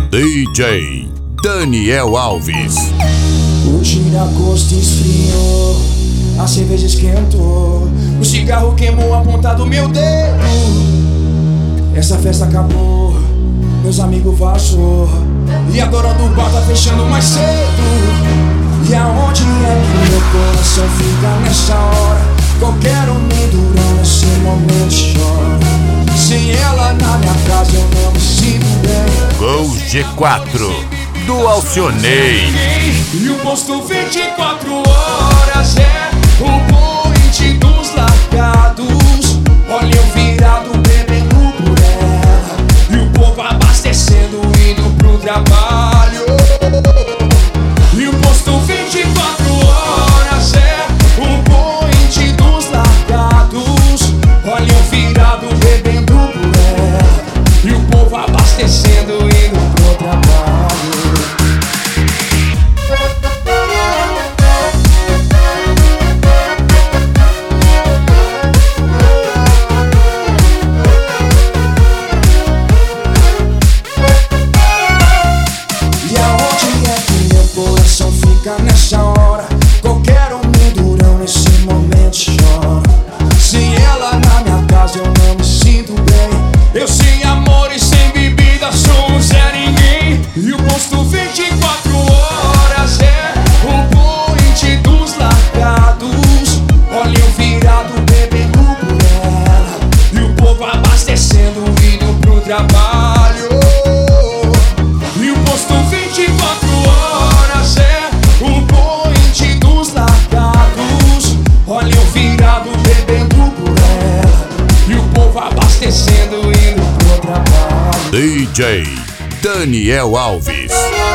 DJ Daniel Alves. O tira-gosto esfriou, a cerveja esquentou, o cigarro queimou a ponta do meu dedo. Essa festa acabou, meus amigos vazou, e agora no bar tá fechando mais cedo. E aonde é que meu coração fica nessa hora? Qualquer homem durante esse momento chora. Sem ela na minha casa eu não me sinto bem. Gol G4 do Alcionei. E o posto 24 horas é o point dos largados. Olha eu virado bebendo por ela, e o povo abastecendo indo pro trabalho. E o posto 24 horas é o point dos largados. Olha eu virado bebendo por ela, e o povo abastecendo indo pro trabalho. Nessa hora, qualquer homem durão nesse momento chora. Sem ela na minha casa eu não me sinto bem. Eu sem amor e sem bebida sou um Zé Ninguém. E o posto 24 horas é o point dos largados. Olha eu virado bebendo por ela, e o povo abastecendo indo pro trabalho. E o posto 24 horas é o point dos largados. Olha eu virado bebendo por ela, e o povo abastecendo indo pro trabalho. DJ Daniel Alves.